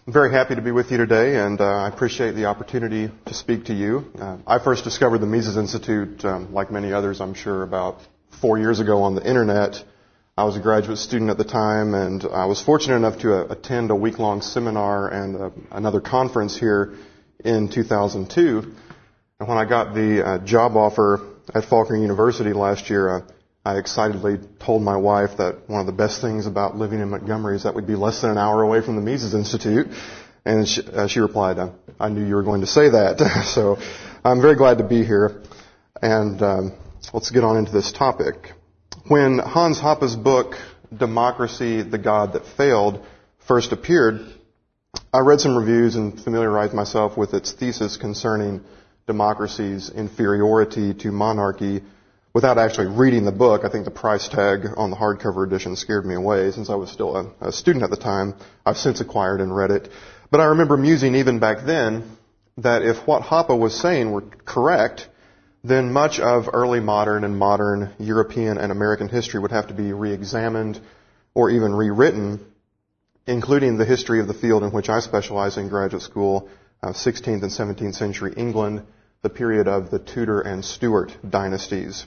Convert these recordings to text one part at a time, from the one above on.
I'm very happy to be with you today, and I appreciate the opportunity to speak to you. I first discovered the Mises Institute, like many others, I'm sure, about 4 years ago on the Internet. I was a graduate student at the time, and I was fortunate enough to attend a week-long seminar and another conference here in 2002. And when I got the job offer at Faulkner University last year, I excitedly told my wife that one of the best things about living in Montgomery is that we'd be less than an hour away from the Mises Institute. And she replied, I knew you were going to say that. So I'm very glad to be here. And let's get on into this topic. When Hans Hoppe's book, Democracy, the God That Failed, first appeared, I read some reviews and familiarized myself with its thesis concerning democracy's inferiority to monarchy without actually reading the book. I think the price tag on the hardcover edition scared me away since I was still a student at the time. I've since acquired and read it. But I remember musing even back then that if what Hoppe was saying were correct, then much of early modern and modern European and American history would have to be re-examined or even rewritten, including the history of the field in which I specialize in graduate school, 16th and 17th century England, the period of the Tudor and Stuart dynasties.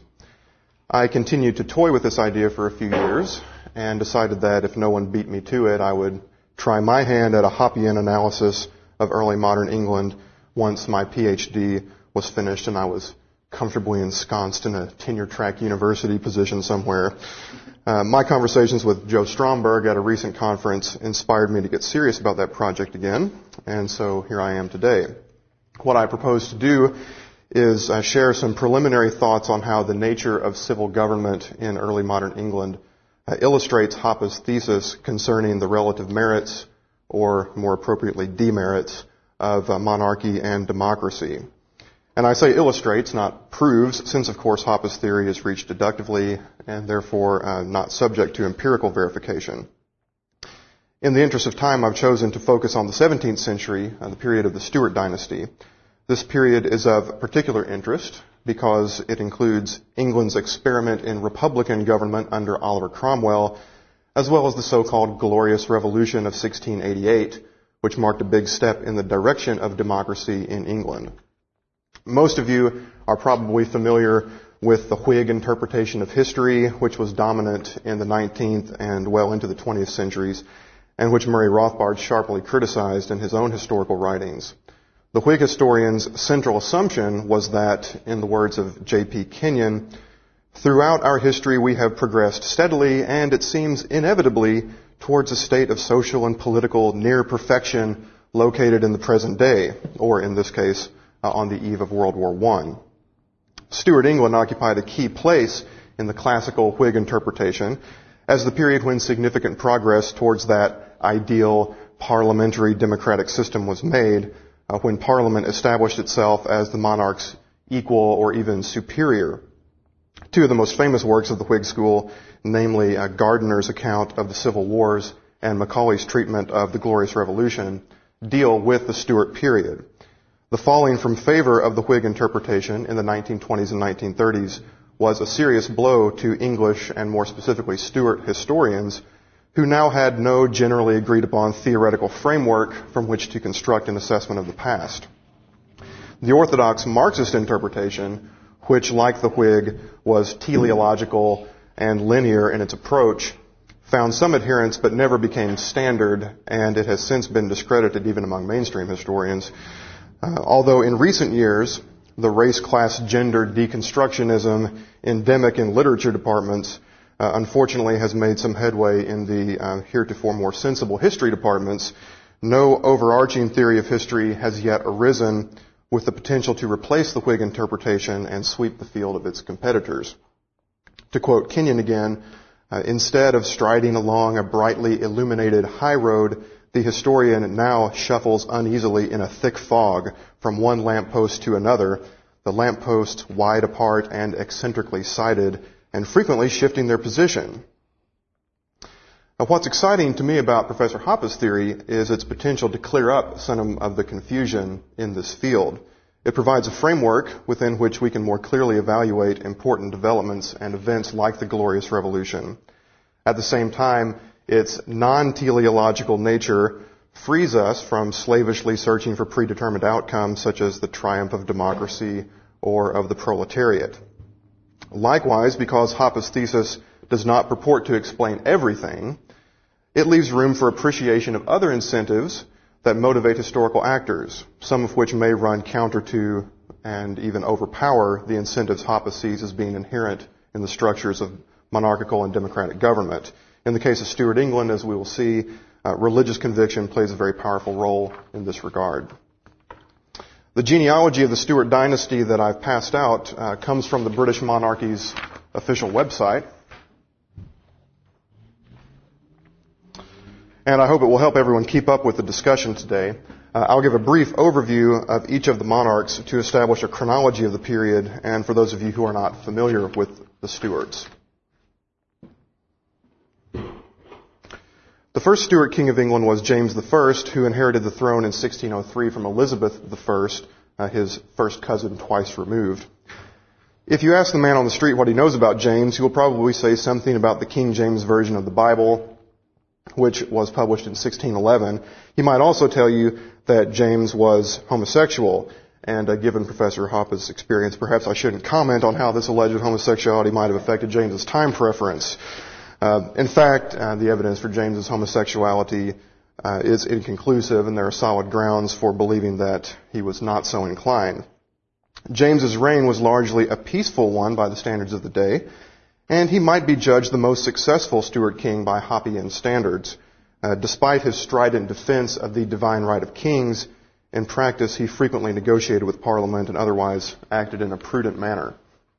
I continued to toy with this idea for a few years and decided that if no one beat me to it, I would try my hand at a Hoppian analysis of early modern England once my PhD was finished and I was comfortably ensconced in a tenure-track university position somewhere. My conversations with Joe Stromberg at a recent conference inspired me to get serious about that project again, and so here I am today. What I propose to do is share some preliminary thoughts on how the nature of civil government in early modern England illustrates Hoppe's thesis concerning the relative merits, or more appropriately demerits, of monarchy and democracy. And I say illustrates, not proves, since of course Hoppe's theory is reached deductively and therefore not subject to empirical verification. In the interest of time, I've chosen to focus on the 17th century, the period of the Stuart dynasty. This period is of particular interest because it includes England's experiment in republican government under Oliver Cromwell, as well as the so-called Glorious Revolution of 1688, which marked a big step in the direction of democracy in England. Most of you are probably familiar with the Whig interpretation of history, which was dominant in the 19th and well into the 20th centuries, and which Murray Rothbard sharply criticized in his own historical writings. The Whig historian's central assumption was that, in the words of J.P. Kenyon, throughout our history we have progressed steadily and, it seems, inevitably towards a state of social and political near perfection located in the present day, or in this case, on the eve of World War I. Stuart England occupied a key place in the classical Whig interpretation as the period when significant progress towards that ideal parliamentary democratic system was made, when Parliament established itself as the monarch's equal or even superior. Two of the most famous works of the Whig school, namely Gardiner's account of the Civil Wars and Macaulay's treatment of the Glorious Revolution, deal with the Stuart period. The falling from favor of the Whig interpretation in the 1920s and 1930s was a serious blow to English and more specifically Stuart historians who now had no generally agreed upon theoretical framework from which to construct an assessment of the past. The orthodox Marxist interpretation, which like the Whig was teleological and linear in its approach, found some adherents but never became standard, and it has since been discredited even among mainstream historians. Although in recent years, the race-class-gender deconstructionism endemic in literature departments unfortunately has made some headway in the heretofore more sensible history departments, no overarching theory of history has yet arisen with the potential to replace the Whig interpretation and sweep the field of its competitors. To quote Kenyon again, instead of striding along a brightly illuminated high road, the historian now shuffles uneasily in a thick fog from one lamppost to another, the lampposts wide apart and eccentrically sited, and frequently shifting their position. Now, what's exciting to me about Professor Hoppe's theory is its potential to clear up some of the confusion in this field. It provides a framework within which we can more clearly evaluate important developments and events like the Glorious Revolution. At the same time, its non-teleological nature frees us from slavishly searching for predetermined outcomes such as the triumph of democracy or of the proletariat. Likewise, because Hoppe's thesis does not purport to explain everything, it leaves room for appreciation of other incentives that motivate historical actors, some of which may run counter to and even overpower the incentives Hoppe sees as being inherent in the structures of monarchical and democratic government. In the case of Stuart England, as we will see, religious conviction plays a very powerful role in this regard. The genealogy of the Stuart dynasty that I've passed out comes from the British monarchy's official website. And I hope it will help everyone keep up with the discussion today. I'll give a brief overview of each of the monarchs to establish a chronology of the period, and for those of you who are not familiar with the Stuarts. The first Stuart king of England was James I, who inherited the throne in 1603 from Elizabeth I, his first cousin twice removed. If you ask the man on the street what he knows about James, he will probably say something about the King James Version of the Bible, which was published in 1611. He might also tell you that James was homosexual, and given Professor Hoppe's experience, perhaps I shouldn't comment on how this alleged homosexuality might have affected James's time preference. In fact, the evidence for James's homosexuality is inconclusive, and there are solid grounds for believing that he was not so inclined. James's reign was largely a peaceful one by the standards of the day, and he might be judged the most successful Stuart king by Hoppian standards. Despite his strident defense of the divine right of kings, in practice he frequently negotiated with Parliament and otherwise acted in a prudent manner.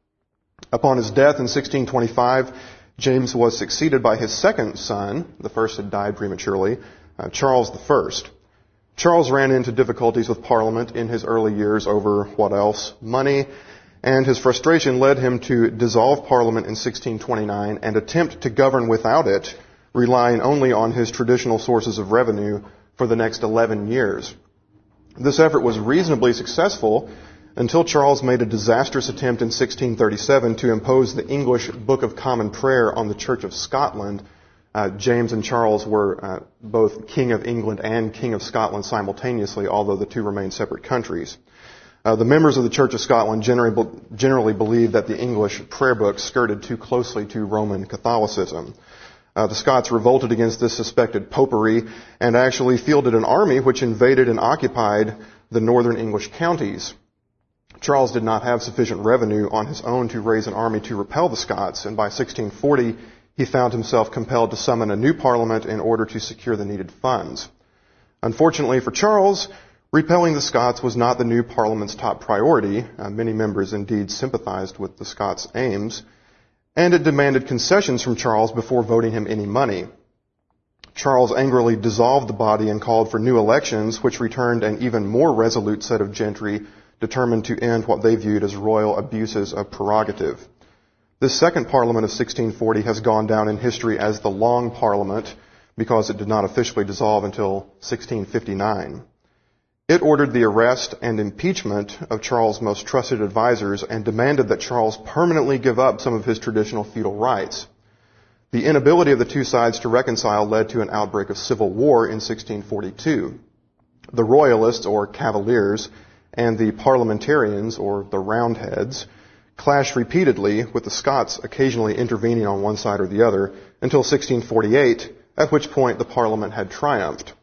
Upon his death in 1625, James was succeeded by his second son, the first had died prematurely, Charles I. Charles ran into difficulties with Parliament in his early years over what else? Money, and his frustration led him to dissolve Parliament in 1629 and attempt to govern without it, relying only on his traditional sources of revenue for the next 11 years. This effort was reasonably successful until Charles made a disastrous attempt in 1637 to impose the English Book of Common Prayer on the Church of Scotland. James and Charles were both King of England and King of Scotland simultaneously, although the two remained separate countries. The members of the Church of Scotland generally believed that the English prayer book skirted too closely to Roman Catholicism. The Scots revolted against this suspected popery and actually fielded an army which invaded and occupied the northern English counties. Charles did not have sufficient revenue on his own to raise an army to repel the Scots, and by 1640 he found himself compelled to summon a new parliament in order to secure the needed funds. Unfortunately for Charles, repelling the Scots was not the new parliament's top priority. Many members indeed sympathized with the Scots' aims, and it demanded concessions from Charles before voting him any money. Charles angrily dissolved the body and called for new elections, which returned an even more resolute set of gentry determined to end what they viewed as royal abuses of prerogative. This second Parliament of 1640 has gone down in history as the Long Parliament because it did not officially dissolve until 1659. It ordered the arrest and impeachment of Charles' most trusted advisors and demanded that Charles permanently give up some of his traditional feudal rights. The inability of the two sides to reconcile led to an outbreak of civil war in 1642. The Royalists, or Cavaliers, and the Parliamentarians, or the Roundheads, clashed repeatedly, with the Scots occasionally intervening on one side or the other, until 1648, at which point the Parliament had triumphed.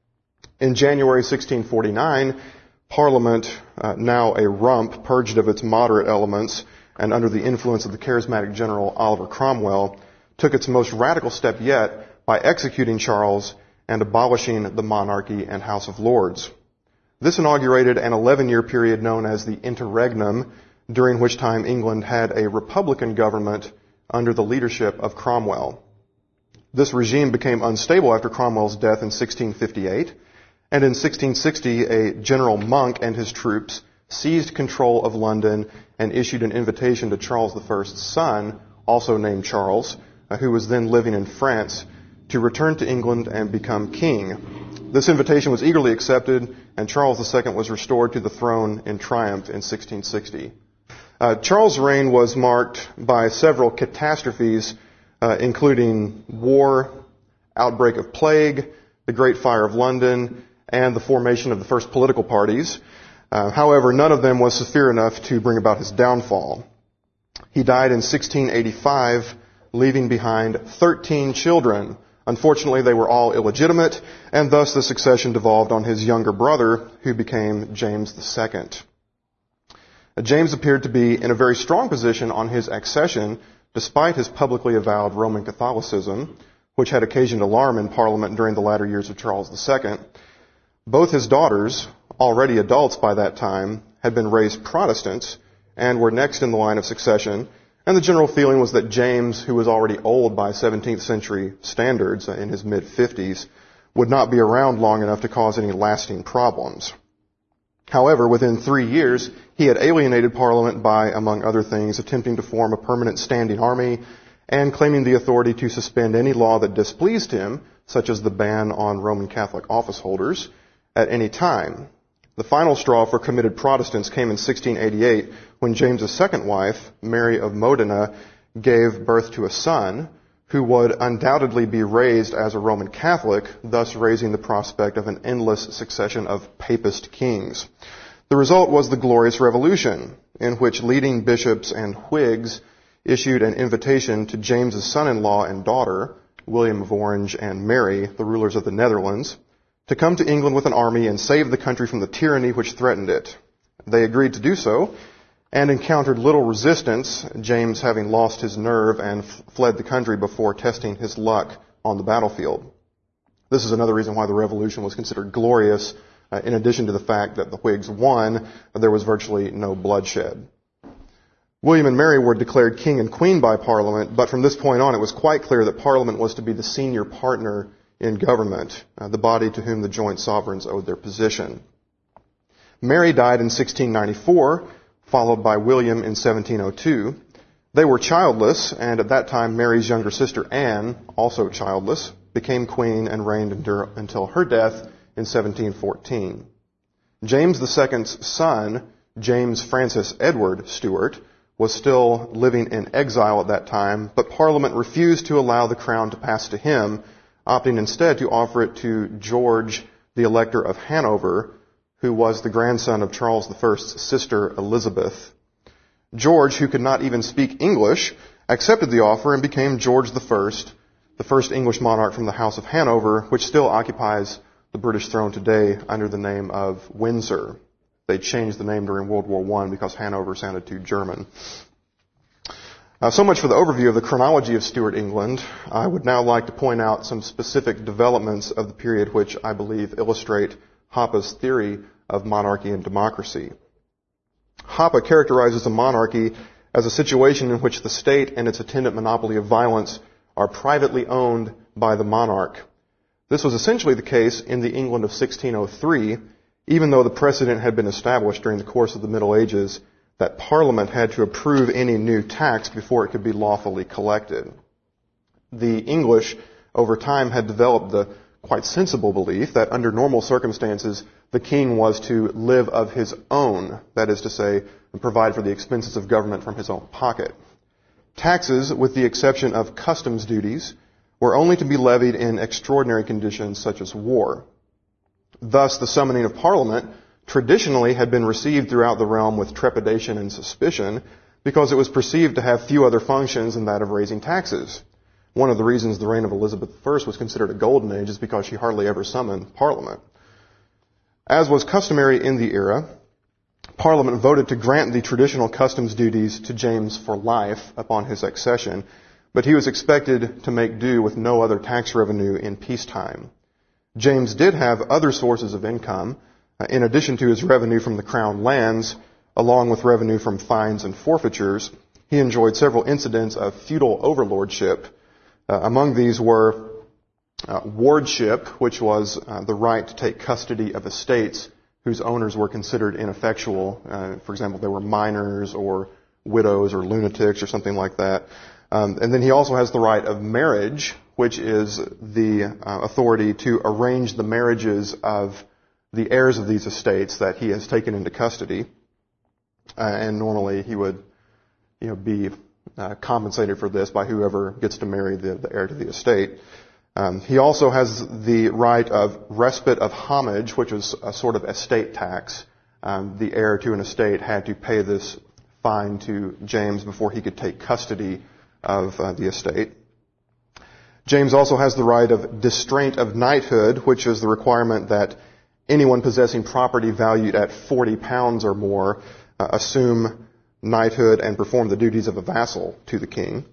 In January 1649, Parliament, now a rump purged of its moderate elements and under the influence of the charismatic general Oliver Cromwell, took its most radical step yet by executing Charles and abolishing the monarchy and House of Lords. This inaugurated an 11-year period known as the Interregnum, during which time England had a republican government under the leadership of Cromwell. This regime became unstable after Cromwell's death in 1658, and in 1660 a General Monk and his troops seized control of London and issued an invitation to Charles I's son, also named Charles, who was then living in France, to return to England and become king. This invitation was eagerly accepted, and Charles II was restored to the throne in triumph in 1660. Charles' reign was marked by several catastrophes, including war, outbreak of plague, the Great Fire of London, and the formation of the first political parties. However, none of them was severe enough to bring about his downfall. He died in 1685, leaving behind 13 children. Unfortunately, they were all illegitimate, and thus the succession devolved on his younger brother, who became James II. James appeared to be in a very strong position on his accession, despite his publicly avowed Roman Catholicism, which had occasioned alarm in Parliament during the latter years of Charles II. Both his daughters, already adults by that time, had been raised Protestants and were next in the line of succession, and the general feeling was that James, who was already old by 17th century standards in his mid-50s, would not be around long enough to cause any lasting problems. However, within 3 years, he had alienated Parliament by, among other things, attempting to form a permanent standing army and claiming the authority to suspend any law that displeased him, such as the ban on Roman Catholic office holders, at any time. The final straw for committed Protestants came in 1688 when James's second wife, Mary of Modena, gave birth to a son who would undoubtedly be raised as a Roman Catholic, thus raising the prospect of an endless succession of papist kings. The result was the Glorious Revolution, in which leading bishops and Whigs issued an invitation to James's son-in-law and daughter, William of Orange and Mary, the rulers of the Netherlands, to come to England with an army and save the country from the tyranny which threatened it. They agreed to do so and encountered little resistance, James having lost his nerve and fled the country before testing his luck on the battlefield. This is another reason why the revolution was considered glorious. In addition to the fact that the Whigs won, there was virtually no bloodshed. William and Mary were declared king and queen by Parliament, but from this point on it was quite clear that Parliament was to be the senior partner in government, the body to whom the joint sovereigns owed their position. Mary died in 1694, followed by William in 1702. They were childless, and at that time Mary's younger sister Anne, also childless, became queen and reigned until her death in 1714. James II's son, James Francis Edward Stuart, was still living in exile at that time, but Parliament refused to allow the crown to pass to him, opting instead to offer it to George, the Elector of Hanover, who was the grandson of Charles I's sister Elizabeth. George, who could not even speak English, accepted the offer and became George I, the first English monarch from the House of Hanover, which still occupies the British throne today under the name of Windsor. They changed the name during World War I because Hanover sounded too German. So much for the overview of the chronology of Stuart England. I would now like to point out some specific developments of the period which I believe illustrate Hoppe's theory of monarchy and democracy. Hoppe characterizes a monarchy as a situation in which the state and its attendant monopoly of violence are privately owned by the monarch. This was essentially the case in the England of 1603, even though the precedent had been established during the course of the Middle Ages that Parliament had to approve any new tax before it could be lawfully collected. The English, over time, had developed the quite sensible belief that under normal circumstances, the king was to live of his own, that is to say, provide for the expenses of government from his own pocket. Taxes, with the exception of customs duties, were only to be levied in extraordinary conditions such as war. Thus, the summoning of Parliament traditionally had been received throughout the realm with trepidation and suspicion because it was perceived to have few other functions than that of raising taxes. One of the reasons the reign of Elizabeth I was considered a golden age is because she hardly ever summoned Parliament. As was customary in the era, Parliament voted to grant the traditional customs duties to James for life upon his accession, but he was expected to make do with no other tax revenue in peacetime. James did have other sources of income, in addition to his revenue from the crown lands, along with revenue from fines and forfeitures. He enjoyed several incidents of feudal overlordship. Among these were wardship, which was the right to take custody of estates whose owners were considered ineffectual. For example, they were minors or widows or lunatics or something like that. And then he also has the right of marriage, which is the authority to arrange the marriages of the heirs of these estates that he has taken into custody. And normally he would, be compensated for this by whoever gets to marry the heir to the estate. He also has the right of respite of homage, which was a sort of estate tax. The heir to an estate had to pay this fine to James before he could take custody of the estate. James also has the right of distraint of knighthood, which is the requirement that anyone possessing property valued at 40 pounds or more assume knighthood and perform the duties of a vassal to the king.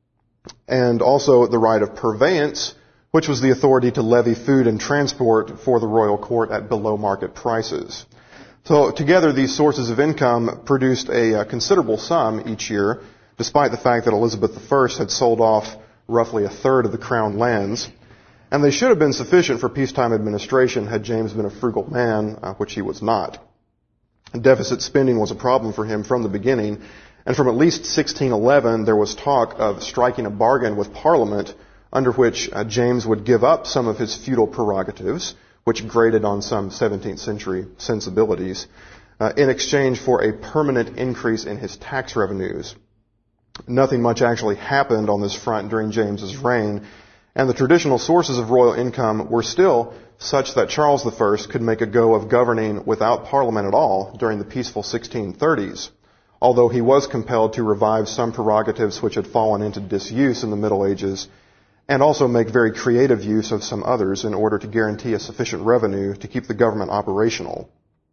And also the right of purveyance, which was the authority to levy food and transport for the royal court at below market prices. So together these sources of income produced a considerable sum each year, despite the fact that Elizabeth I had sold off roughly a third of the crown lands. And they should have been sufficient for peacetime administration had James been a frugal man, which he was not. Deficit spending was a problem for him from the beginning, and from at least 1611 there was talk of striking a bargain with Parliament under which James would give up some of his feudal prerogatives, which grated on some 17th century sensibilities, in exchange for a permanent increase in his tax revenues. Nothing much actually happened on this front during James's reign, and the traditional sources of royal income were still such that Charles I could make a go of governing without Parliament at all during the peaceful 1630s, although he was compelled to revive some prerogatives which had fallen into disuse in the Middle Ages, and also make very creative use of some others in order to guarantee a sufficient revenue to keep the government operational.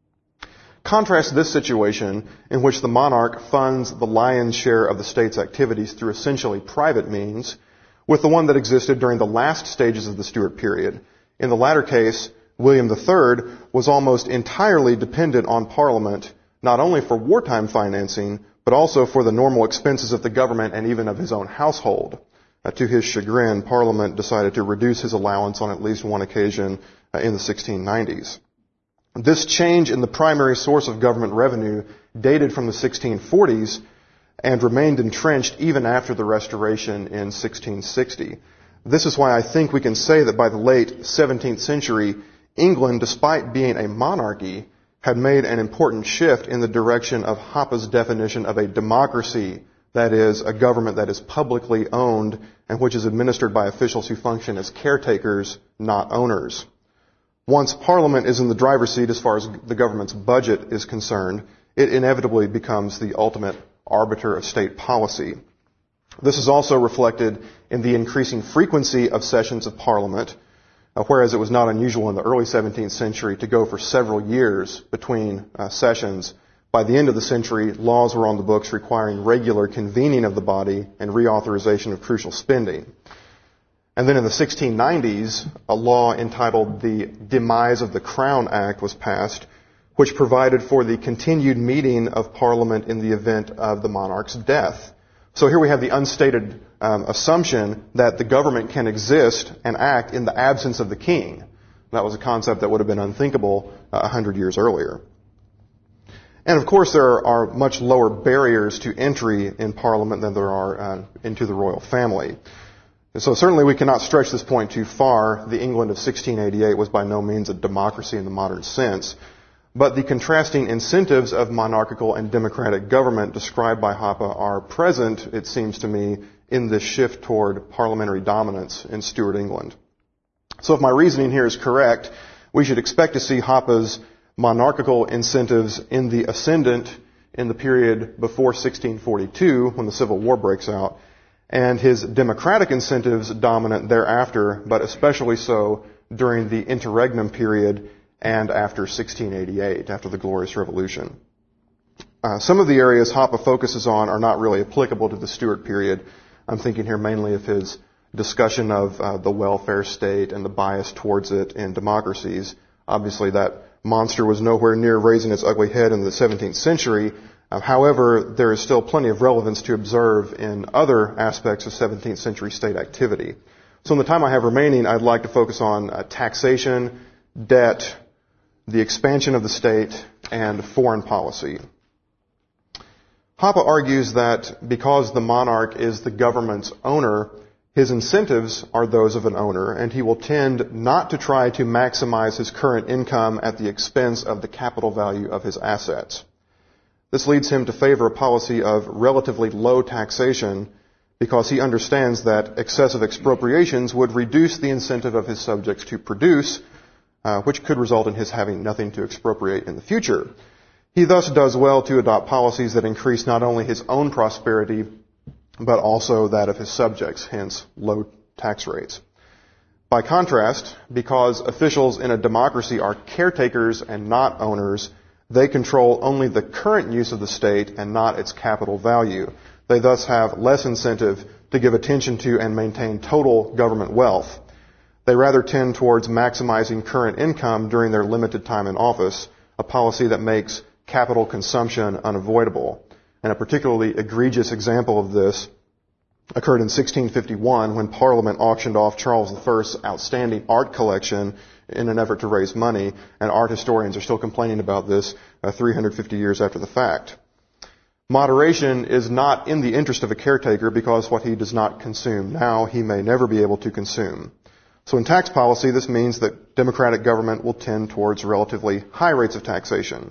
Contrast this situation in which the monarch funds the lion's share of the state's activities through essentially private means with the one that existed during the last stages of the Stuart period. In the latter case, William III was almost entirely dependent on Parliament, not only for wartime financing, but also for the normal expenses of the government and even of his own household. To his chagrin, Parliament decided to reduce his allowance on at least one occasion in the 1690s. This change in the primary source of government revenue dated from the 1640s and remained entrenched even after the Restoration in 1660. This is why I think we can say that by the late 17th century, England, despite being a monarchy, had made an important shift in the direction of Hoppe's definition of a democracy, that is, a government that is publicly owned and which is administered by officials who function as caretakers, not owners. Once Parliament is in the driver's seat as far as the government's budget is concerned, it inevitably becomes the ultimate arbiter of state policy. This is also reflected in the increasing frequency of sessions of Parliament, whereas it was not unusual in the early 17th century to go for several years between sessions. By the end of the century, laws were on the books requiring regular convening of the body and reauthorization of crucial spending. And then in the 1690s, a law entitled the Demise of the Crown Act was passed, which provided for the continued meeting of Parliament in the event of the monarch's death. So here we have the unstated assumption that the government can exist and act in the absence of the king. That was a concept that would have been unthinkable 100 years earlier. And of course, there are much lower barriers to entry in Parliament than there are into the royal family. And so certainly we cannot stretch this point too far. The England of 1688 was by no means a democracy in the modern sense. But the contrasting incentives of monarchical and democratic government described by Hoppe are present, it seems to me, in this shift toward parliamentary dominance in Stuart England. So if my reasoning here is correct, we should expect to see Hoppe's monarchical incentives in the ascendant in the period before 1642, when the Civil War breaks out, and his democratic incentives dominant thereafter, but especially so during the interregnum period and after 1688, after the Glorious Revolution. Some of the areas Hoppe focuses on are not really applicable to the Stuart period. I'm thinking here mainly of his discussion of the welfare state and the bias towards it in democracies. Obviously, that monster was nowhere near raising its ugly head in the 17th century. However, there is still plenty of relevance to observe in other aspects of 17th century state activity. So in the time I have remaining, I'd like to focus on taxation, debt, the expansion of the state, and foreign policy. Hoppe argues that because the monarch is the government's owner, his incentives are those of an owner, and he will tend not to try to maximize his current income at the expense of the capital value of his assets. This leads him to favor a policy of relatively low taxation because he understands that excessive expropriations would reduce the incentive of his subjects to produce, which could result in his having nothing to expropriate in the future. He thus does well to adopt policies that increase not only his own prosperity, but also that of his subjects, hence low tax rates. By contrast, because officials in a democracy are caretakers and not owners, they control only the current use of the state and not its capital value. They thus have less incentive to give attention to and maintain total government wealth. They rather tend towards maximizing current income during their limited time in office, a policy that makes capital consumption unavoidable. And a particularly egregious example of this occurred in 1651 when Parliament auctioned off Charles I's outstanding art collection in an effort to raise money, and art historians are still complaining about this 350 years after the fact. Moderation is not in the interest of a caretaker because what he does not consume now, he may never be able to consume. So in tax policy, this means that democratic government will tend towards relatively high rates of taxation.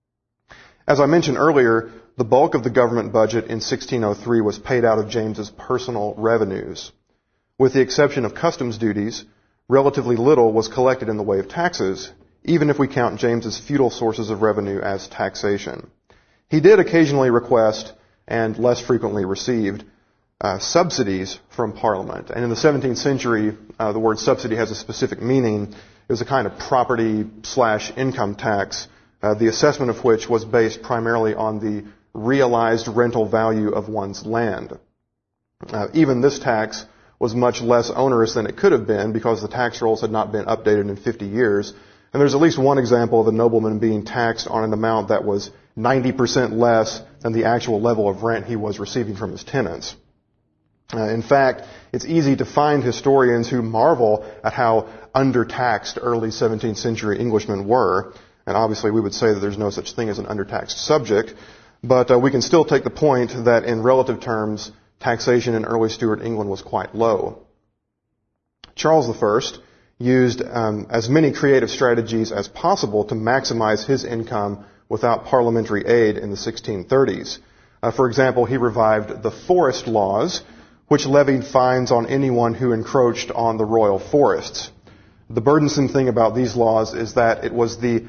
As I mentioned earlier, the bulk of the government budget in 1603 was paid out of James's personal revenues. With the exception of customs duties, relatively little was collected in the way of taxes, even if we count James's feudal sources of revenue as taxation. He did occasionally request, and less frequently received, subsidies from Parliament. And in the 17th century, the word subsidy has a specific meaning. It was a kind of property/income tax, the assessment of which was based primarily on the realized rental value of one's land. Even this tax was much less onerous than it could have been because the tax rolls had not been updated in 50 years. And there's at least one example of a nobleman being taxed on an amount that was 90% less than the actual level of rent he was receiving from his tenants. In fact, it's easy to find historians who marvel at how undertaxed early 17th century Englishmen were. And obviously we would say that there's no such thing as an undertaxed subject. But we can still take the point that in relative terms, taxation in early Stuart England was quite low. Charles I used as many creative strategies as possible to maximize his income without parliamentary aid in the 1630s. For example, he revived the forest laws, which levied fines on anyone who encroached on the royal forests. The burdensome thing about these laws is that it was the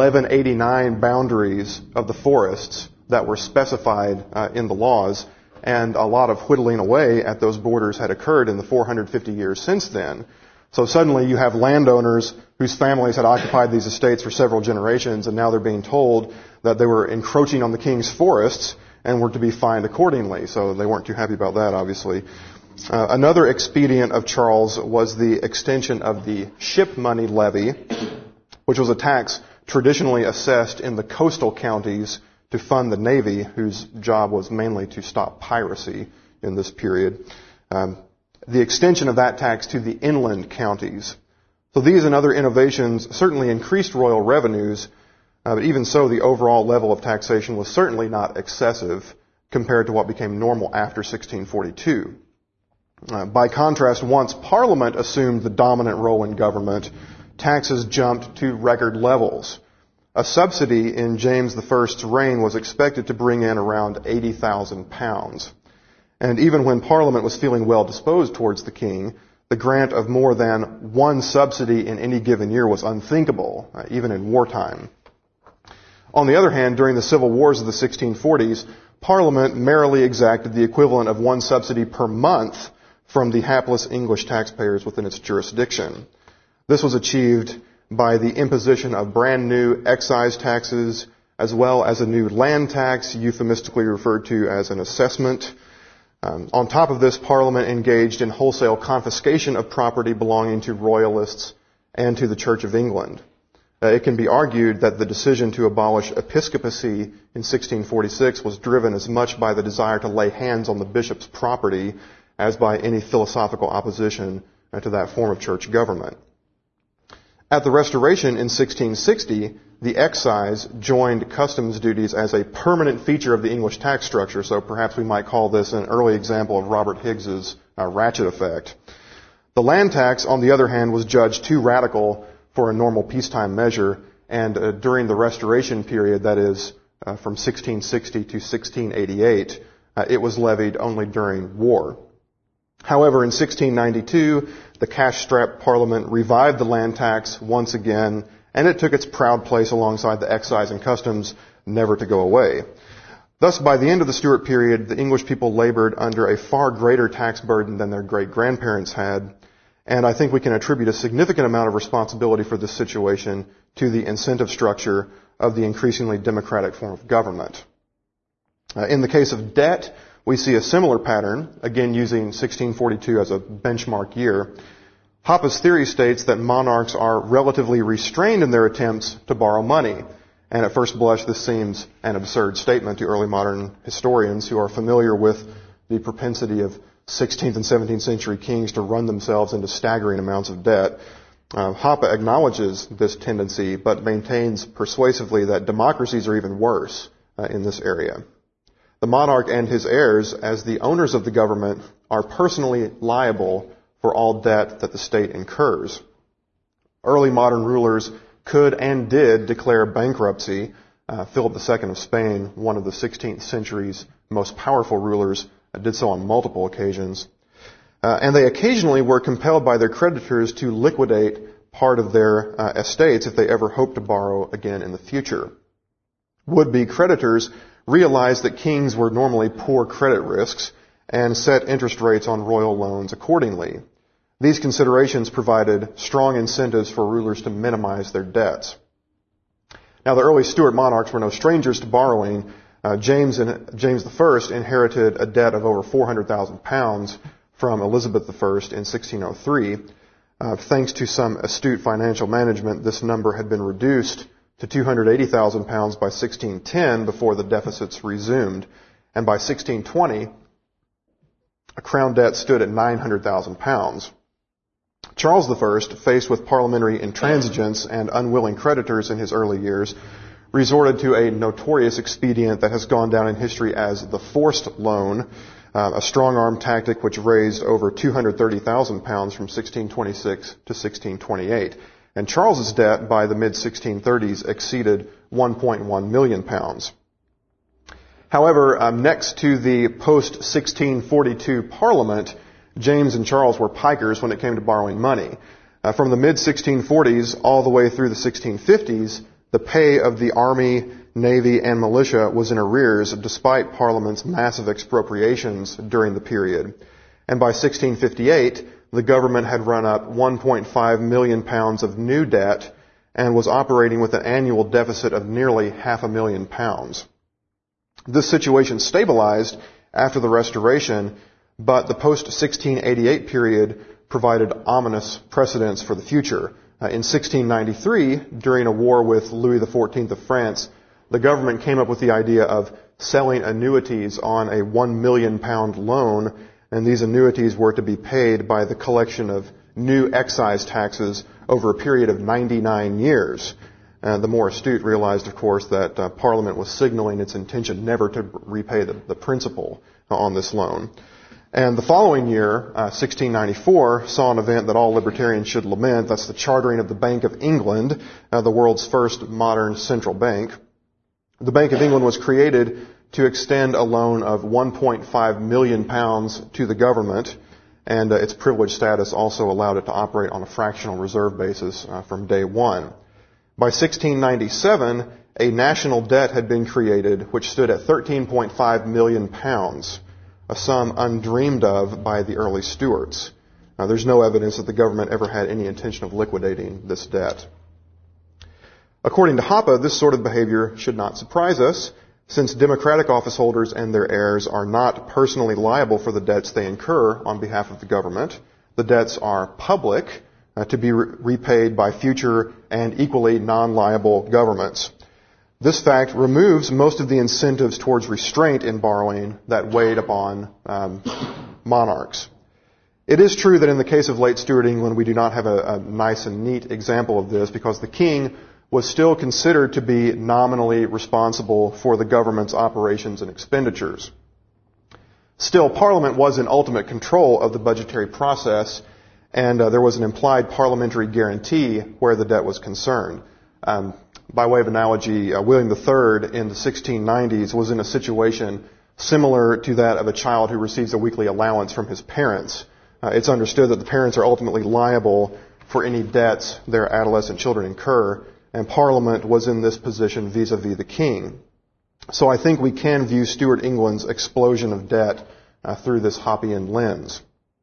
1189 boundaries of the forests that were specified in the laws, and a lot of whittling away at those borders had occurred in the 450 years since then. So suddenly you have landowners whose families had occupied these estates for several generations, and now they're being told that they were encroaching on the king's forests and were to be fined accordingly. So they weren't too happy about that, obviously. Another expedient of Charles was the extension of the ship money levy, which was a tax traditionally assessed in the coastal counties to fund the Navy, whose job was mainly to stop piracy in this period. The extension of that tax to the inland counties. So these and other innovations certainly increased royal revenues, but even so, the overall level of taxation was certainly not excessive compared to what became normal after 1642. By contrast, once Parliament assumed the dominant role in government, taxes jumped to record levels. A subsidy in James I's reign was expected to bring in around £80,000. And even when Parliament was feeling well disposed towards the king, the grant of more than one subsidy in any given year was unthinkable, even in wartime. On the other hand, during the civil wars of the 1640s, Parliament merrily exacted the equivalent of one subsidy per month from the hapless English taxpayers within its jurisdiction. This was achieved by the imposition of brand new excise taxes, as well as a new land tax, euphemistically referred to as an assessment. On top of this, Parliament engaged in wholesale confiscation of property belonging to royalists and to the Church of England. It can be argued that the decision to abolish episcopacy in 1646 was driven as much by the desire to lay hands on the bishop's property as by any philosophical opposition to that form of church government. At the Restoration in 1660, the excise joined customs duties as a permanent feature of the English tax structure, so perhaps we might call this an early example of Robert Higg's ratchet effect. The land tax, on the other hand, was judged too radical for a normal peacetime measure, and during the Restoration period, that is, from 1660 to 1688, It was levied only during war. However, in 1692, the cash-strapped Parliament revived the land tax once again, and it took its proud place alongside the excise and customs, never to go away. Thus, by the end of the Stuart period, the English people labored under a far greater tax burden than their great-grandparents had, and I think we can attribute a significant amount of responsibility for this situation to the incentive structure of the increasingly democratic form of government. In the case of debt, we see a similar pattern, again using 1642 as a benchmark year. Hoppe's theory states that monarchs are relatively restrained in their attempts to borrow money. And at first blush, this seems an absurd statement to early modern historians who are familiar with the propensity of 16th and 17th century kings to run themselves into staggering amounts of debt. Hoppe acknowledges this tendency, but maintains persuasively that democracies are even worse in this area. The monarch and his heirs, as the owners of the government, are personally liable for all debt that the state incurs. Early modern rulers could and did declare bankruptcy. Philip II of Spain, one of the 16th century's most powerful rulers, did so on multiple occasions. And they occasionally were compelled by their creditors to liquidate part of their estates if they ever hoped to borrow again in the future. Would-be creditors realized that kings were normally poor credit risks and set interest rates on royal loans accordingly. These considerations provided strong incentives for rulers to minimize their debts. Now, the early Stuart monarchs were no strangers to borrowing. James I inherited a debt of over £400,000 from Elizabeth I in 1603. Thanks to some astute financial management, this number had been reduced to £280,000 by 1610 before the deficits resumed. And by 1620, a crown debt stood at £900,000. Charles I, faced with parliamentary intransigence and unwilling creditors in his early years, resorted to a notorious expedient that has gone down in history as the forced loan, a strong-arm tactic which raised over £230,000 from 1626 to 1628. And Charles's debt by the mid-1630s exceeded £1.1 million. However, next to the post-1642 Parliament, James and Charles were pikers when it came to borrowing money. From the mid-1640s all the way through the 1650s, the pay of the army, navy, and militia was in arrears despite Parliament's massive expropriations during the period. And by 1658, the government had run up £1.5 million of new debt and was operating with an annual deficit of nearly £500,000. This situation stabilized after the Restoration, but the post-1688 period provided ominous precedents for the future. In 1693, during a war with Louis XIV of France, the government came up with the idea of selling annuities on a £1 million loan, and these annuities were to be paid by the collection of new excise taxes over a period of 99 years. The more astute realized, of course, that Parliament was signaling its intention never to repay the principal on this loan. And the following year, 1694, saw an event that all libertarians should lament. That's the chartering of the Bank of England, the world's first modern central bank. The Bank of England was created to extend a loan of £1.5 million to the government, and its privileged status also allowed it to operate on a fractional reserve basis from day one. By 1697, a national debt had been created which stood at £13.5 million, a sum undreamed of by the early Stuarts. There's no evidence that the government ever had any intention of liquidating this debt. According to Hoppe, this sort of behavior should not surprise us, since democratic office holders and their heirs are not personally liable for the debts they incur on behalf of the government. The debts are public, to be repaid by future and equally non-liable governments. This fact removes most of the incentives towards restraint in borrowing that weighed upon monarchs. It is true that in the case of late Stuart England, we do not have a nice and neat example of this because the king was still considered to be nominally responsible for the government's operations and expenditures. Still, Parliament was in ultimate control of the budgetary process, and there was an implied parliamentary guarantee where the debt was concerned. By way of analogy, William III in the 1690s was in a situation similar to that of a child who receives a weekly allowance from his parents. It's understood that the parents are ultimately liable for any debts their adolescent children incur, and Parliament was in this position vis-a-vis the king. So I think we can view Stuart England's explosion of debt through this Hoppian lens.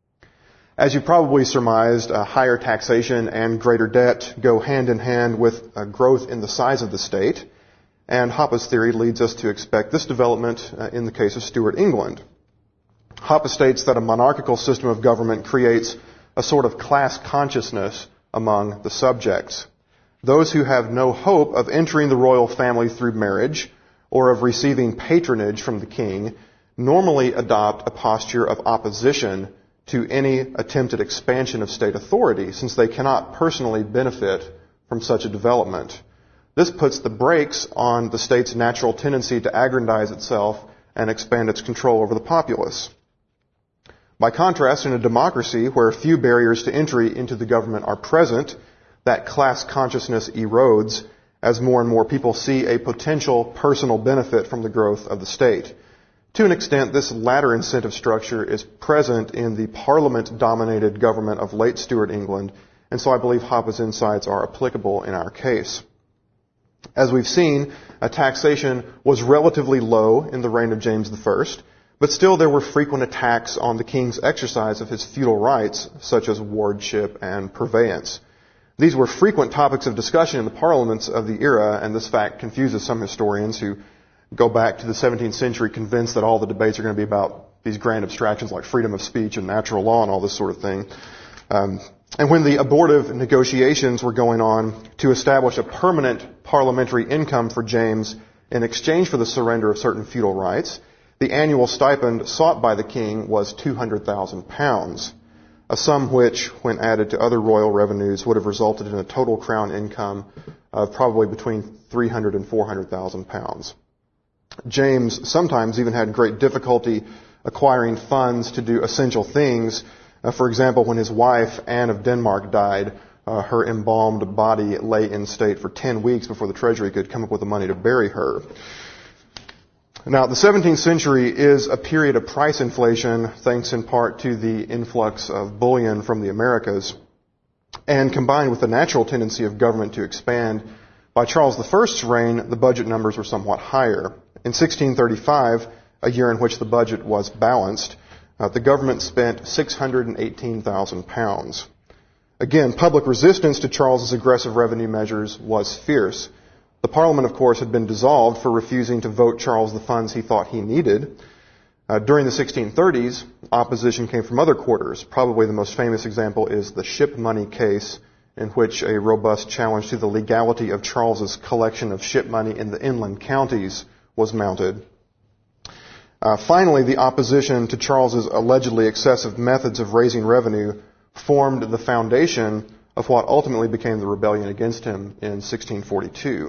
As you probably surmised, higher taxation and greater debt go hand in hand with growth in the size of the state, and Hoppe's theory leads us to expect this development in the case of Stuart England. Hoppe states that a monarchical system of government creates a sort of class consciousness among the subjects. Those who have no hope of entering the royal family through marriage or of receiving patronage from the king normally adopt a posture of opposition to any attempted expansion of state authority, since they cannot personally benefit from such a development. This puts the brakes on the state's natural tendency to aggrandize itself and expand its control over the populace. By contrast, in a democracy where few barriers to entry into the government are present, that class consciousness erodes as more and more people see a potential personal benefit from the growth of the state. To an extent, this latter incentive structure is present in the parliament-dominated government of late Stuart England, and so I believe Hoppe's insights are applicable in our case. As we've seen, taxation was relatively low in the reign of James I, but still there were frequent attacks on the king's exercise of his feudal rights, such as wardship and purveyance. These were frequent topics of discussion in the parliaments of the era, and this fact confuses some historians who go back to the 17th century convinced that all the debates are going to be about these grand abstractions like freedom of speech and natural law and all this sort of thing. And when the abortive negotiations were going on to establish a permanent parliamentary income for James in exchange for the surrender of certain feudal rights, the annual stipend sought by the king was £200,000, a sum which, when added to other royal revenues, would have resulted in a total crown income of probably between £300,000 and £400,000. James sometimes even had great difficulty acquiring funds to do essential things. For example, when his wife, Anne of Denmark, died, her embalmed body lay in state for 10 weeks before the treasury could come up with the money to bury her. Now, the 17th century is a period of price inflation, thanks in part to the influx of bullion from the Americas, and combined with the natural tendency of government to expand. By Charles I's reign, the budget numbers were somewhat higher. In 1635, a year in which the budget was balanced, the government spent £618,000. Again, public resistance to Charles's aggressive revenue measures was fierce. The Parliament, of course, had been dissolved for refusing to vote Charles the funds he thought he needed. During the 1630s, opposition came from other quarters. Probably the most famous example is the ship money case, in which a robust challenge to the legality of Charles's collection of ship money in the inland counties was mounted. Finally, the opposition to Charles's allegedly excessive methods of raising revenue formed the foundation of what ultimately became the rebellion against him in 1642.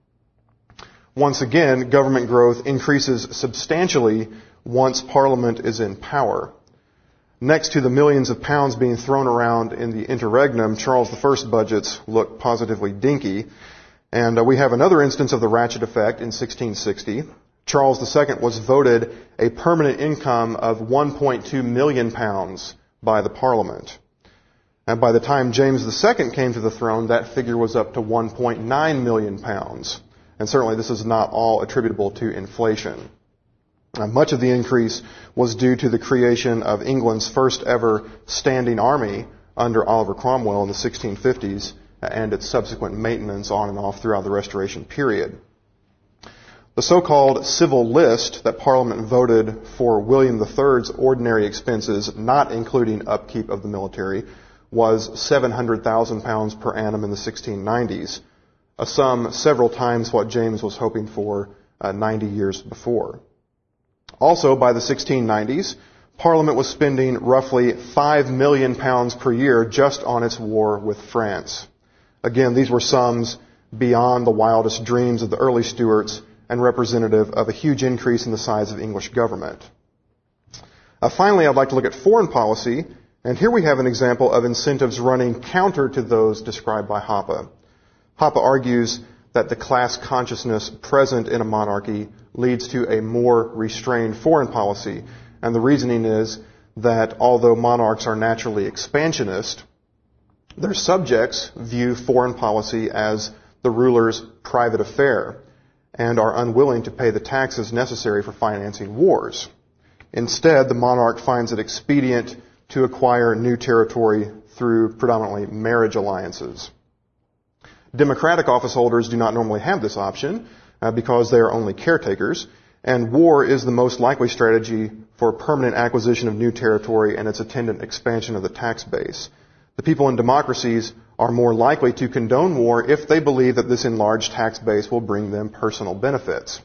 Once again, government growth increases substantially once Parliament is in power. Next to the millions of pounds being thrown around in the interregnum, Charles I's budgets look positively dinky. And we have another instance of the ratchet effect in 1660. Charles II was voted a permanent income of £1.2 million by the Parliament. And by the time James II came to the throne, that figure was up to £1.9 million. And certainly this is not all attributable to inflation. Much of the increase was due to the creation of England's first ever standing army under Oliver Cromwell in the 1650s and its subsequent maintenance on and off throughout the Restoration period. The so-called civil list that Parliament voted for William III's ordinary expenses, not including upkeep of the military, was £700,000 per annum in the 1690s, a sum several times what James was hoping for 90 years before. Also, by the 1690s, Parliament was spending roughly £5 million per year just on its war with France. Again, these were sums beyond the wildest dreams of the early Stuarts and representative of a huge increase in the size of English government. Finally, I'd like to look at foreign policy, and here we have an example of incentives running counter to those described by Hoppe. Hoppe argues that the class consciousness present in a monarchy leads to a more restrained foreign policy. And the reasoning is that although monarchs are naturally expansionist, their subjects view foreign policy as the ruler's private affair and are unwilling to pay the taxes necessary for financing wars. Instead, the monarch finds it expedient to acquire new territory through predominantly marriage alliances. Democratic office holders do not normally have this option because they are only caretakers, and war is the most likely strategy for permanent acquisition of new territory and its attendant expansion of the tax base. The people in democracies are more likely to condone war if they believe that this enlarged tax base will bring them personal benefits.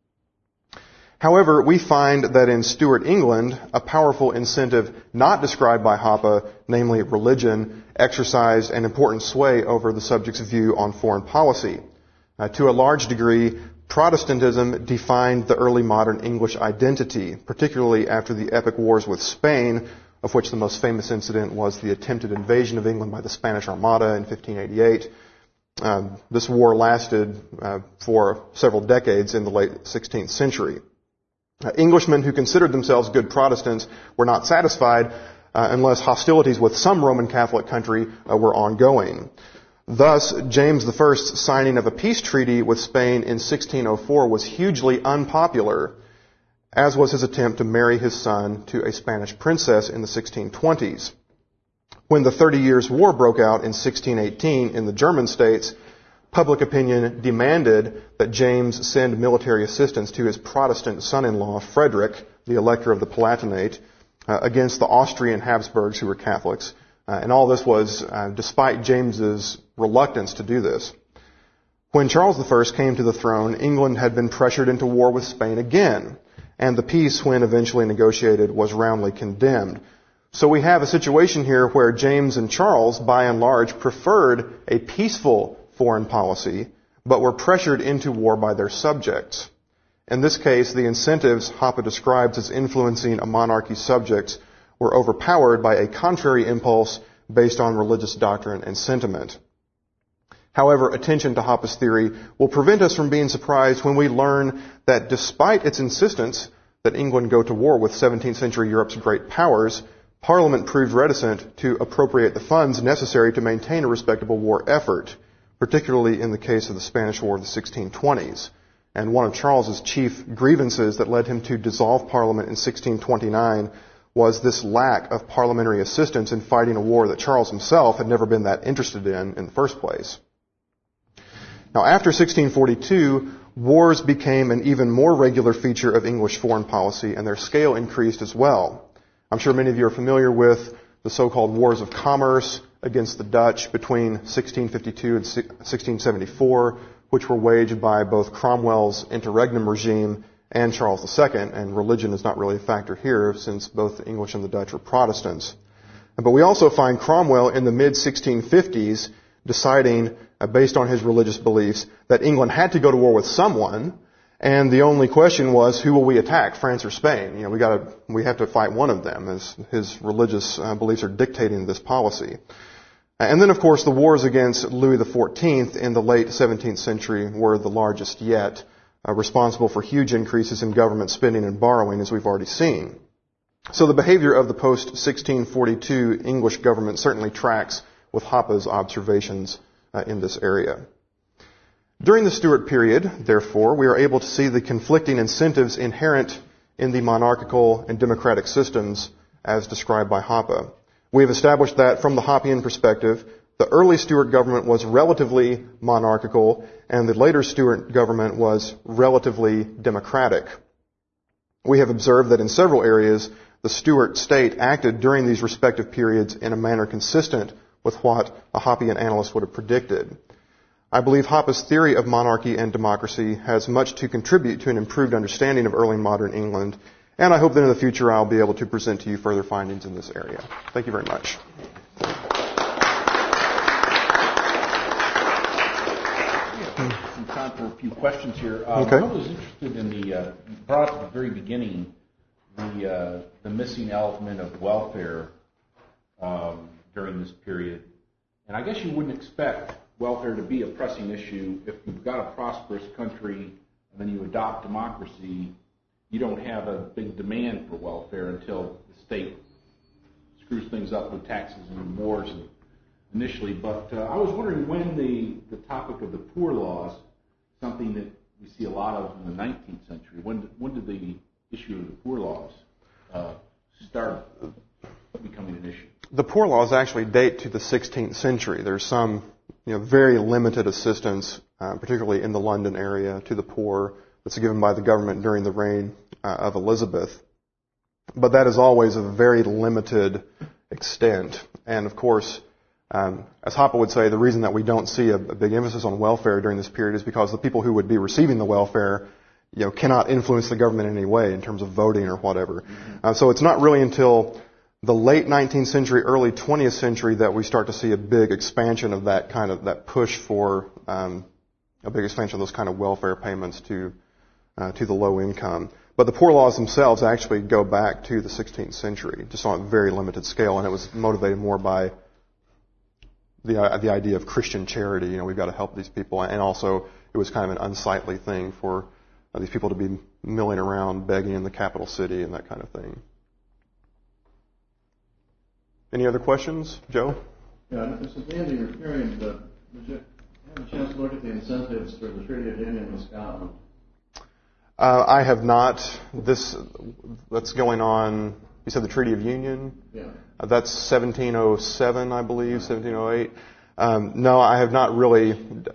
However, we find that in Stuart England, a powerful incentive not described by Hoppe, namely religion, exercised an important sway over the subject's view on foreign policy. To a large degree, Protestantism defined the early modern English identity, particularly after the epic wars with Spain, of which the most famous incident was the attempted invasion of England by the Spanish Armada in 1588. This war lasted for several decades in the late 16th century. Englishmen who considered themselves good Protestants were not satisfied unless hostilities with some Roman Catholic country were ongoing. Thus, James I's signing of a peace treaty with Spain in 1604 was hugely unpopular, as was his attempt to marry his son to a Spanish princess in the 1620s. When the 30 Years' War broke out in 1618 in the German states, public opinion demanded that James send military assistance to his Protestant son-in-law, Frederick, the Elector of the Palatinate, against the Austrian Habsburgs, who were Catholics. And all this was despite James's reluctance to do this. When Charles I came to the throne, England had been pressured into war with Spain again, and the peace, when eventually negotiated, was roundly condemned. So we have a situation here where James and Charles, by and large, preferred a peaceful foreign policy, but were pressured into war by their subjects. In this case, the incentives Hoppe describes as influencing a monarchy's subjects were overpowered by a contrary impulse based on religious doctrine and sentiment. However, attention to Hoppe's theory will prevent us from being surprised when we learn that despite its insistence that England go to war with 17th century Europe's great powers, Parliament proved reticent to appropriate the funds necessary to maintain a respectable war effort, particularly in the case of the Spanish War of the 1620s. And one of Charles's chief grievances that led him to dissolve Parliament in 1629 was this lack of parliamentary assistance in fighting a war that Charles himself had never been that interested in the first place. Now, after 1642, wars became an even more regular feature of English foreign policy, and their scale increased as well. I'm sure many of you are familiar with the so-called Wars of Commerce against the Dutch between 1652 and 1674, which were waged by both Cromwell's interregnum regime and Charles II, and religion is not really a factor here since both the English and the Dutch were Protestants. But we also find Cromwell in the mid-1650s deciding, based on his religious beliefs, that England had to go to war with someone, and the only question was, who will we attack, France or Spain? We have to fight one of them, as his religious beliefs are dictating this policy. And then, of course, the wars against Louis XIV in the late 17th century were the largest yet, responsible for huge increases in government spending and borrowing, as we've already seen. So the behavior of the post-1642 English government certainly tracks with Hoppe's observations in this area. During the Stuart period, therefore, we are able to see the conflicting incentives inherent in the monarchical and democratic systems as described by Hoppe. We have established that from the Hoppian perspective, the early Stuart government was relatively monarchical and the later Stuart government was relatively democratic. We have observed that in several areas, the Stuart state acted during these respective periods in a manner consistent with what a Hoppian analyst would have predicted. I believe Hoppe's theory of monarchy and democracy has much to contribute to an improved understanding of early modern England, and I hope that in the future I'll be able to present to you further findings in this area. Thank you very much. Some time for a few questions here. Okay. I was interested in the, brought up at the very beginning, the missing element of welfare during this period. And I guess you wouldn't expect welfare to be a pressing issue. If you've got a prosperous country and then you adopt democracy, you don't have a big demand for welfare until the state screws things up with taxes and wars initially. But I was wondering when the topic of the poor laws, something that we see a lot of in the 19th century, when did the issue of the poor laws start becoming an issue? The poor laws actually date to the 16th century. There's some very limited assistance, particularly in the London area, to the poor that's given by the government during the reign of Elizabeth. But that is always a very limited extent. And of course, as Hoppe would say, the reason that we don't see a big emphasis on welfare during this period is because the people who would be receiving the welfare, cannot influence the government in any way in terms of voting or whatever. So it's not really until the late 19th century, early 20th century that we start to see a big expansion of that push for a big expansion of those kind of welfare payments to the low income. But the poor laws themselves actually go back to the 16th century, just on a very limited scale, and it was motivated more by the idea of Christian charity. We've got to help these people, and also it was kind of an unsightly thing for these people to be milling around begging in the capital city and that kind of thing. Any other questions, Joe? Yeah, since Andy, you're hearing, did you have a chance to look at the incentives for the Treaty of Union with Scotland? I have not. That's going on. You said the Treaty of Union? Yeah. That's 1707, I believe, 1708. No, I have not really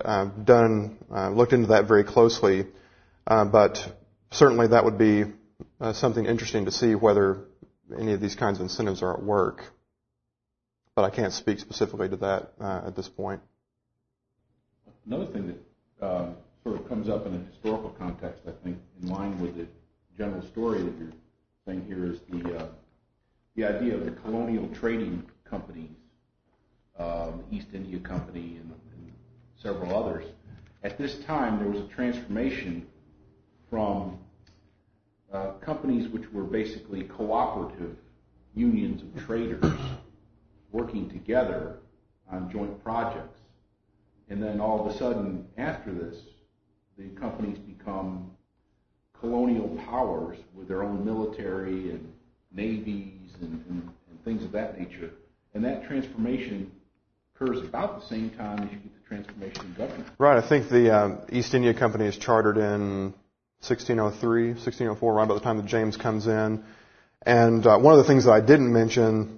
looked into that very closely, but certainly that would be something interesting to see whether any of these kinds of incentives are at work. But I can't speak specifically to that at this point. Another thing that sort of comes up in a historical context, I think, in line with the general story that you're saying here, is the idea of the colonial trading companies, the East India Company and several others. At this time, there was a transformation from companies which were basically cooperative unions of traders working together on joint projects. And then all of a sudden, after this, the companies become colonial powers with their own military and navies and things of that nature. And that transformation occurs about the same time as you get the transformation in government. Right. I think the East India Company is chartered in 1603, 1604, right about the time that James comes in. And one of the things that I didn't mention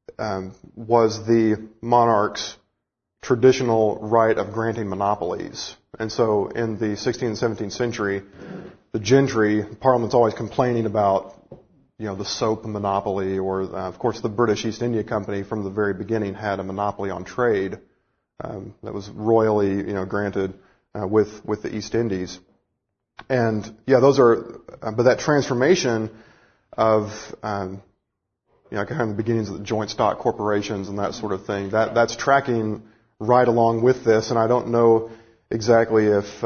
was the monarch's traditional right of granting monopolies. And so in the 16th and 17th century, the gentry, Parliament's always complaining about, the soap monopoly, or of course the British East India Company from the very beginning had a monopoly on trade that was royally, granted with the East Indies. And those are, but that transformation of kind of the beginnings of the joint stock corporations and that sort of thing, that's tracking right along with this, and I don't know exactly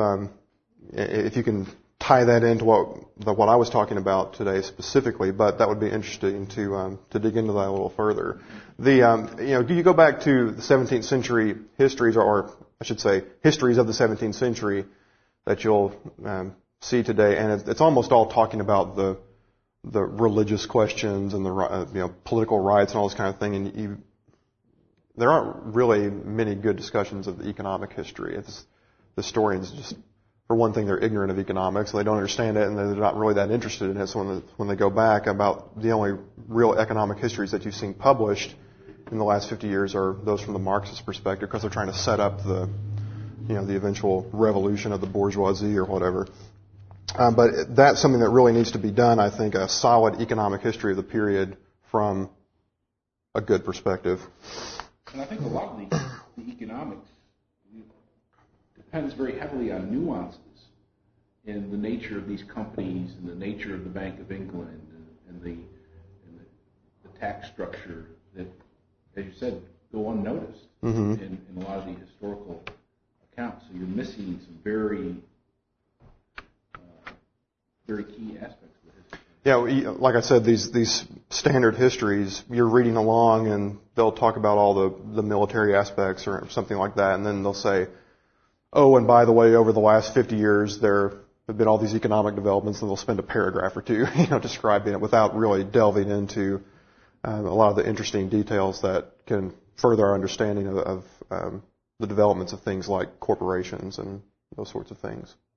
if you can tie that into what I was talking about today specifically, but that would be interesting to dig into that a little further. You go back to the 17th century histories, or I should say histories of the 17th century that you'll see today, and it's almost all talking about the religious questions and the political rights and all this kind of thing, and there aren't really many good discussions of the economic history. The historians just, for one thing, they're ignorant of economics, they don't understand it, and they're not really that interested in it. So when they go back, about the only real economic histories that you've seen published in the last 50 years are those from the Marxist perspective, because they're trying to set up the eventual revolution of the bourgeoisie or whatever. But that's something that really needs to be done, I think, a solid economic history of the period from a good perspective. And I think a lot of the economics depends very heavily on nuances in the nature of these companies and the nature of the Bank of England and the tax structure that, as you said, go unnoticed in a lot of the historical accounts. So you're missing some very key aspects of the history. Yeah, like I said, these standard histories, you're reading along and they'll talk about all the military aspects or something like that, and then they'll say, oh, and by the way, over the last 50 years, there have been all these economic developments, and they'll spend a paragraph or two, describing it without really delving into a lot of the interesting details that can further our understanding of the developments of things like corporations and those sorts of things.